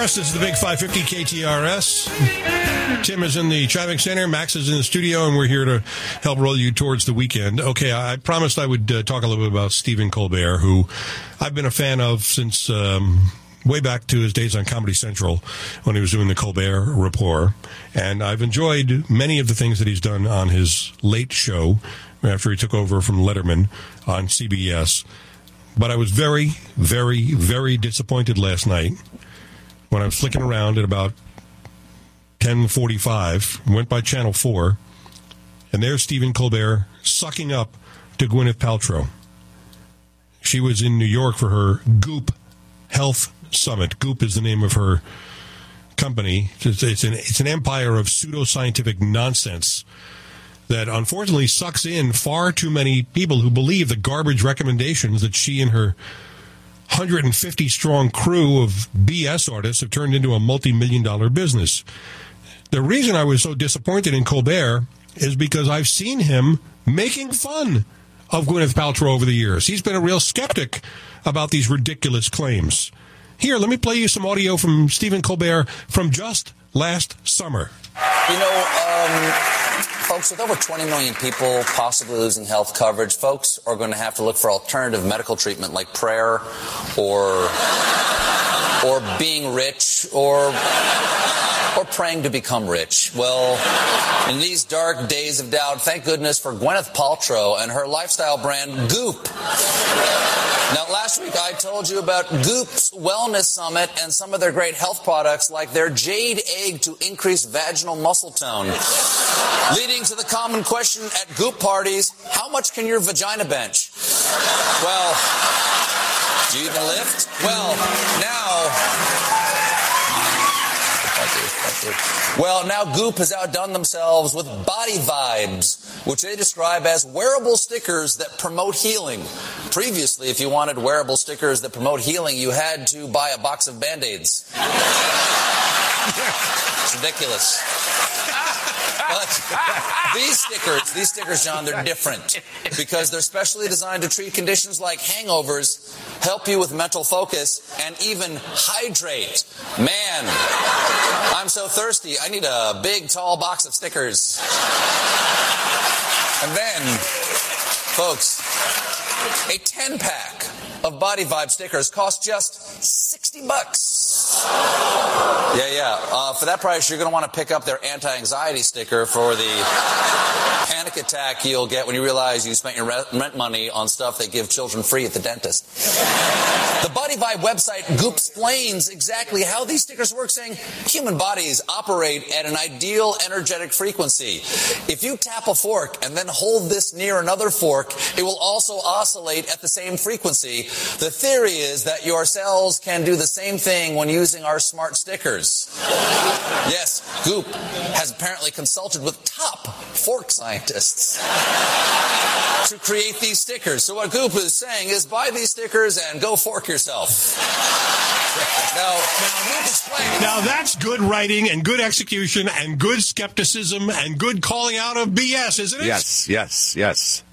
Harris. This is the Big 550 KTRS. Tim is in the traffic center. Max is in the studio, and we're here to help roll you towards the weekend. Okay, I promised I would talk a little bit about Stephen Colbert, who I've been a fan of since way back to his days on Comedy Central when he was doing the Colbert Report. And I've enjoyed many of the things that he's done on his late show after he took over from Letterman on CBS. But I was very, very, very disappointed last night when I was flicking around at about 10:45, went by Channel 4, and there's Stephen Colbert sucking up to Gwyneth Paltrow. She was in New York for her Goop Health Summit. Goop is the name of her company. It's an empire of pseudoscientific nonsense that unfortunately sucks in far too many people who believe the garbage recommendations that she and her 150-strong crew of BS artists have turned into a multi-million-dollar business. The reason I was so disappointed in Colbert is because I've seen him making fun of Gwyneth Paltrow over the years. He's been a real skeptic about these ridiculous claims. Here, let me play you some audio from Stephen Colbert from just last summer. You know, folks, with over 20 million people possibly losing health coverage, folks are going to have to look for alternative medical treatment like prayer or being rich or praying to become rich. Well, in these dark days of doubt, thank goodness for Gwyneth Paltrow and her lifestyle brand Goop. Now, last week I told you about Goop's Wellness Summit and some of their great health products like their Jade Egg to increase vaginal muscle tone. Leading to the common question at Goop parties, how much can your vagina bench? Well, do you even lift? Well, now Goop has outdone themselves with Body Vibes, which they describe as wearable stickers that promote healing. Previously, if you wanted wearable stickers that promote healing, you had to buy a box of Band-Aids. It's ridiculous. But these stickers, John, they're different because they're specially designed to treat conditions like hangovers, help you with mental focus, and even hydrate. Man, I'm so thirsty. I need a big, tall box of stickers. And then, folks, a 10-pack of Body Vibe stickers costs just $60. Yeah. For that price, you're going to want to pick up their anti-anxiety sticker for the panic attack you'll get when you realize you spent your rent money on stuff they give children free at the dentist. The Body Vibe website Goop explains exactly how these stickers work, saying human bodies operate at an ideal energetic frequency. If you tap a fork and then hold this near another fork, it will also oscillate at the same frequency. The theory is that your cells can do the same thing when using our smart stickers. Yes, Goop has apparently consulted with top fork scientists to create these stickers. So what Goop is saying is buy these stickers and go fork yourself. Now that's good writing and good execution and good skepticism and good calling out of BS, isn't it? Yes.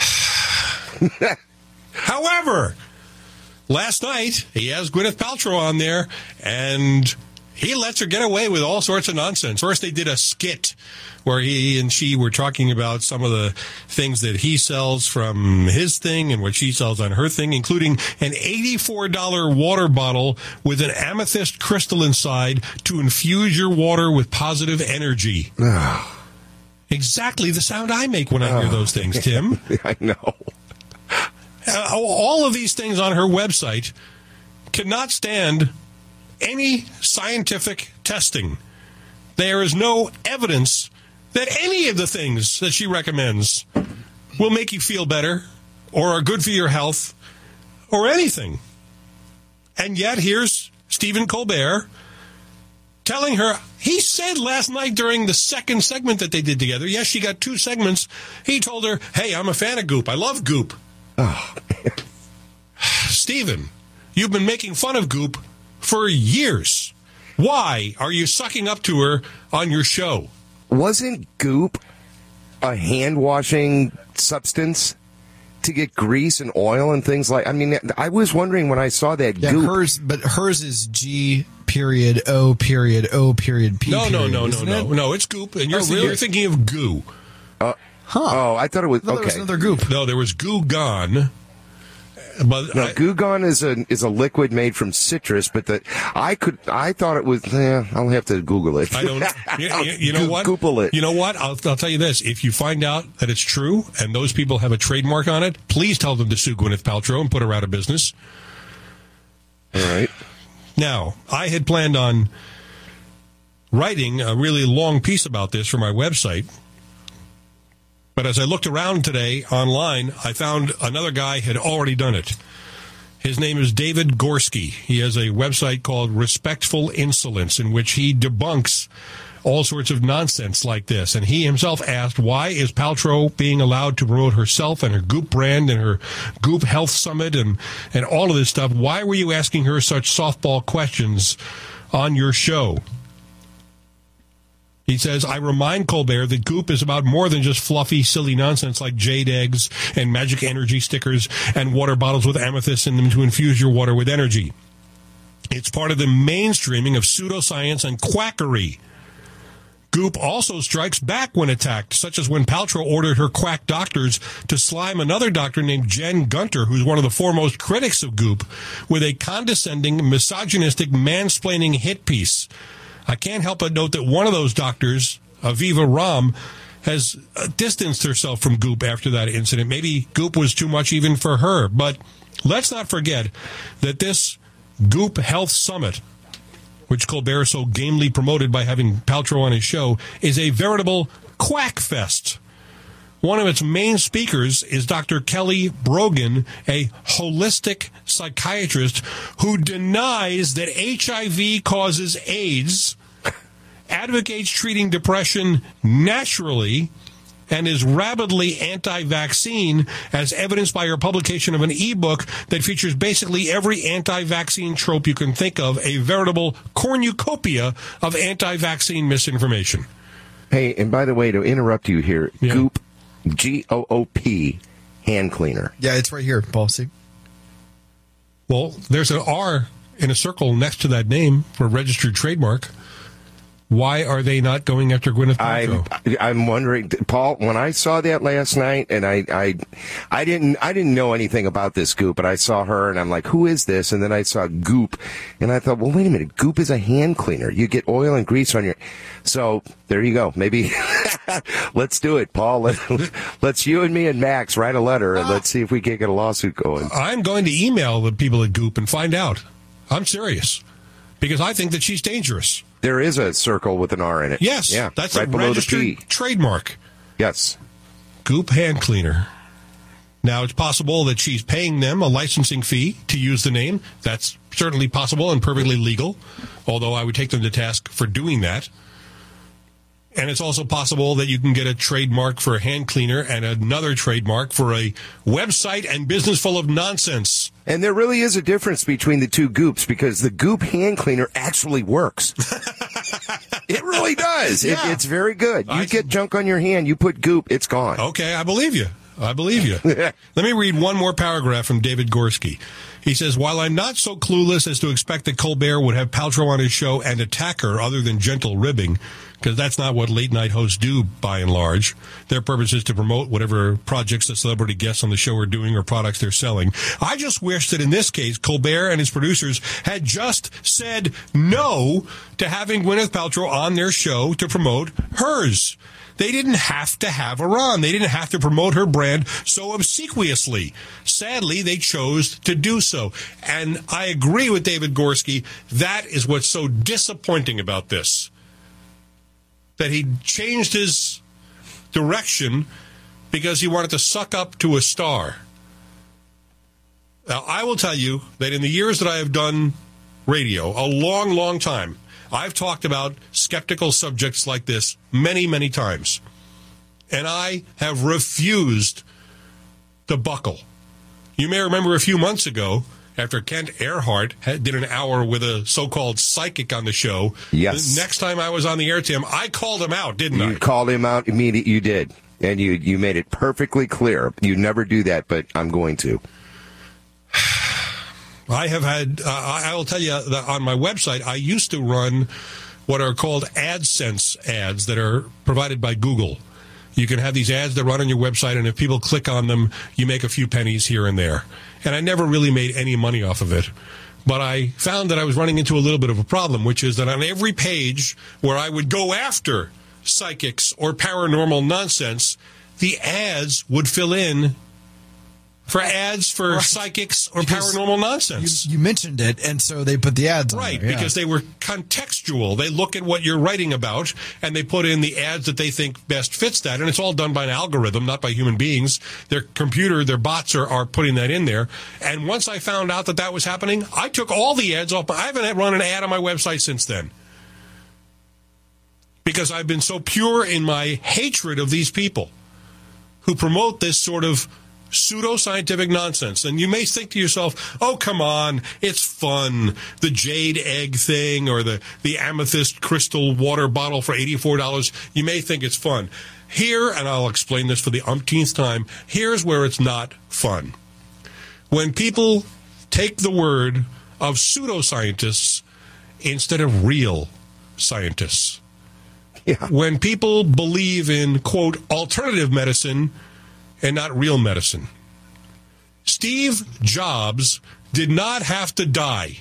However, last night he has Gwyneth Paltrow on there, and he lets her get away with all sorts of nonsense. First, they did a skit where he and she were talking about some of the things that he sells from his thing and what she sells on her thing, including an $84 water bottle with an amethyst crystal inside to infuse your water with positive energy. Exactly the sound I make when I hear those things, Tim. I know. All of these things on her website cannot stand any scientific testing. There is no evidence that any of the things that she recommends will make you feel better or are good for your health or anything. And yet here's Stephen Colbert telling her, he said last night during the second segment that they did together, yes, she got two segments, he told her, hey, I'm a fan of Goop. I love Goop. Oh. Stephen, you've been making fun of Goop for years. Why are you sucking up to her on your show? Wasn't Goop a hand-washing substance to get grease and oil and things like? I mean, I was wondering when I saw that Goop. Hers is GP period O period O period P. No, period, no. It's Goop, and you're thinking of goo. Oh, I thought it was There was another Goop. No, there was Goo Gone. But no, Goo Gone is a liquid made from citrus, but I thought it was. I'll have to Google it. I don't. You know what? Google it. You know what? I'll tell you this: if you find out that it's true and those people have a trademark on it, please tell them to sue Gwyneth Paltrow and put her out of business. All right. Now, I had planned on writing a really long piece about this for my website. But as I looked around today online, I found another guy had already done it. His name is David Gorski. He has a website called Respectful Insolence, in which he debunks all sorts of nonsense like this. And he himself asked, why is Paltrow being allowed to promote herself and her Goop brand and her Goop Health Summit and all of this stuff? Why were you asking her such softball questions on your show? He says, I remind Colbert that Goop is about more than just fluffy, silly nonsense like jade eggs and magic energy stickers and water bottles with amethyst in them to infuse your water with energy. It's part of the mainstreaming of pseudoscience and quackery. Goop also strikes back when attacked, such as when Paltrow ordered her quack doctors to slime another doctor named Jen Gunter, who's one of the foremost critics of Goop, with a condescending, misogynistic, mansplaining hit piece. I can't help but note that one of those doctors, Aviva Ram, has distanced herself from Goop after that incident. Maybe Goop was too much even for her. But let's not forget that this Goop Health Summit, which Colbert so gamely promoted by having Paltrow on his show, is a veritable quack fest. One of its main speakers is Dr. Kelly Brogan, a holistic psychiatrist who denies that HIV causes AIDS, advocates treating depression naturally, and is rabidly anti-vaccine, as evidenced by her publication of an ebook that features basically every anti-vaccine trope you can think of, a veritable cornucopia of anti-vaccine misinformation. Hey, and by the way, to interrupt you here, yeah. Goop, G-O-O-P, hand cleaner. Yeah, it's right here, Paul. See? Well, there's an R in a circle next to that name for a registered trademark. Why are they not going after Gwyneth Paltrow? I'm wondering, Paul. When I saw that last night, and I didn't know anything about this Goop, but I saw her, and I'm like, who is this? And then I saw Goop, and I thought, well, wait a minute, Goop is a hand cleaner. You get oil and grease on your. So there you go. Maybe let's do it, Paul. Let's you and me and Max write a letter, and let's see if we can't get a lawsuit going. I'm going to email the people at Goop and find out. I'm serious, because I think that she's dangerous. There is a circle with an R in it. Yes, yeah, that's right a below registered the P. Trademark. Yes. Goop hand cleaner. Now, it's possible that she's paying them a licensing fee to use the name. That's certainly possible and perfectly legal, although I would take them to task for doing that. And it's also possible that you can get a trademark for a hand cleaner and another trademark for a website and business full of nonsense. And there really is a difference between the two Goops, because the Goop hand cleaner actually works. It really does. Yeah. It's very good. You get junk on your hand, you put Goop, it's gone. Okay, I believe you. Let me read one more paragraph from David Gorski. He says, while I'm not so clueless as to expect that Colbert would have Paltrow on his show and attack her other than gentle ribbing, because that's not what late-night hosts do, by and large. Their purpose is to promote whatever projects the celebrity guests on the show are doing or products they're selling. I just wish that in this case, Colbert and his producers had just said no to having Gwyneth Paltrow on their show to promote hers. They didn't have to have her on. They didn't have to promote her brand so obsequiously. Sadly, they chose to do so. And I agree with David Gorski. That is what's so disappointing about this. That he changed his direction because he wanted to suck up to a star. Now, I will tell you that in the years that I have done radio, a long, long time, I've talked about skeptical subjects like this many, many times. And I have refused to buckle. You may remember a few months ago, after Kent Earhart did an hour with a so-called psychic on the show. Yes. The next time I was on the air, Tim, I called him out, didn't I? You called him out immediately. You did. And you made it perfectly clear. You never do that, but I'm going to. I have had, I will tell you that on my website, I used to run what are called AdSense ads that are provided by Google. You can have these ads that run on your website, and if people click on them, you make a few pennies here and there. And I never really made any money off of it. But I found that I was running into a little bit of a problem, which is that on every page where I would go after psychics or paranormal nonsense, the ads would fill in for ads for psychics or paranormal nonsense. You mentioned it, and so they put the ads on right, there, yeah. because they were contextual. They look at what you're writing about, and they put in the ads that they think best fits that. And it's all done by an algorithm, not by human beings. Their computer, their bots are putting that in there. And once I found out that was happening, I took all the ads off. I haven't run an ad on my website since then. Because I've been so pure in my hatred of these people who promote this sort of pseudoscientific nonsense. And you may think to yourself, oh, come on, it's fun. The jade egg thing or the amethyst crystal water bottle for $84. You may think it's fun. Here, and I'll explain this for the umpteenth time, here's where it's not fun. When people take the word of pseudoscientists instead of real scientists. Yeah. When people believe in, quote, alternative medicine and not real medicine. Steve Jobs did not have to die.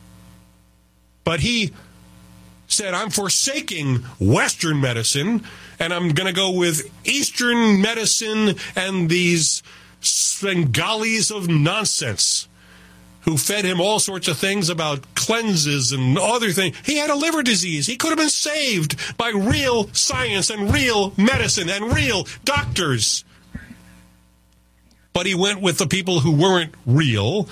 But he said, I'm forsaking Western medicine, and I'm going to go with Eastern medicine and these Svengalis of nonsense who fed him all sorts of things about cleanses and other things. He had a liver disease. He could have been saved by real science and real medicine and real doctors. But he went with the people who weren't real,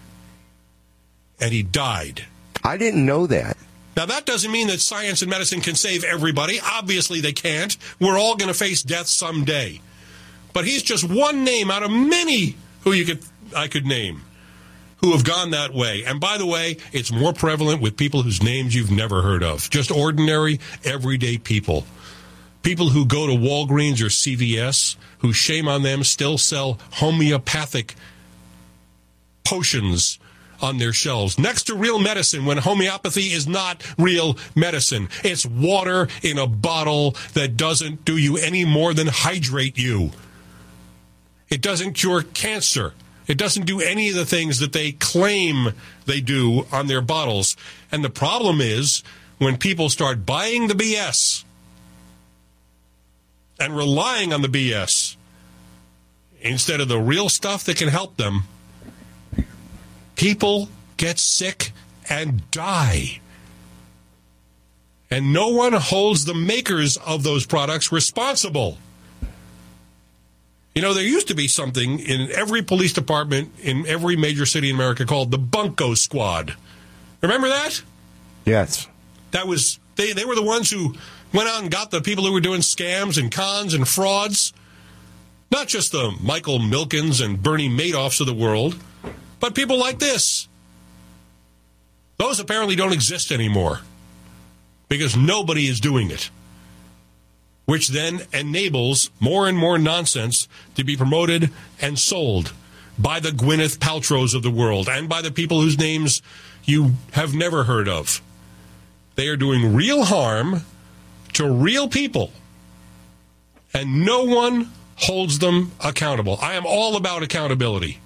and he died. I didn't know that. Now, that doesn't mean that science and medicine can save everybody. Obviously, they can't. We're all going to face death someday. But he's just one name out of many who I could name who have gone that way. And by the way, it's more prevalent with people whose names you've never heard of. Just ordinary, everyday people. People who go to Walgreens or CVS, who, shame on them, still sell homeopathic potions on their shelves next to real medicine when homeopathy is not real medicine. It's water in a bottle that doesn't do you any more than hydrate you. It doesn't cure cancer. It doesn't do any of the things that they claim they do on their bottles. And the problem is when people start buying the BS and relying on the BS instead of the real stuff that can help them, people get sick and die. And no one holds the makers of those products responsible. You know, there used to be something in every police department in every major city in America called the Bunko Squad. Remember that? Yes. That was, they were the ones who went out and got the people who were doing scams and cons and frauds. Not just the Michael Milkens and Bernie Madoffs of the world, but people like this. Those apparently don't exist anymore because nobody is doing it, which then enables more and more nonsense to be promoted and sold by the Gwyneth Paltrows of the world and by the people whose names you have never heard of. They are doing real harm to real people, and no one holds them accountable. I am all about accountability.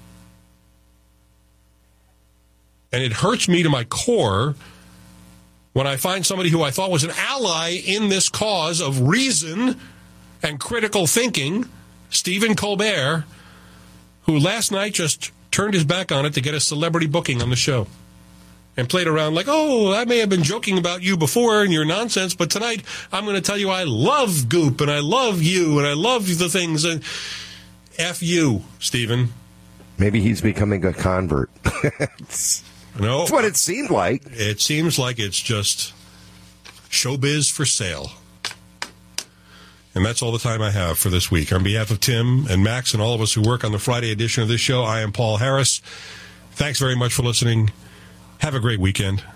And it hurts me to my core when I find somebody who I thought was an ally in this cause of reason and critical thinking, Stephen Colbert, who last night just turned his back on it to get a celebrity booking on the show and played around like, oh, I may have been joking about you before and your nonsense, but tonight I'm going to tell you I love Goop and I love you and I love the things. And F you, Stephen. Maybe he's becoming a convert. No, that's what it seemed like. It seems like it's just showbiz for sale. And that's all the time I have for this week. On behalf of Tim and Max and all of us who work on the Friday edition of this show, I am Paul Harris. Thanks very much for listening. Have a great weekend.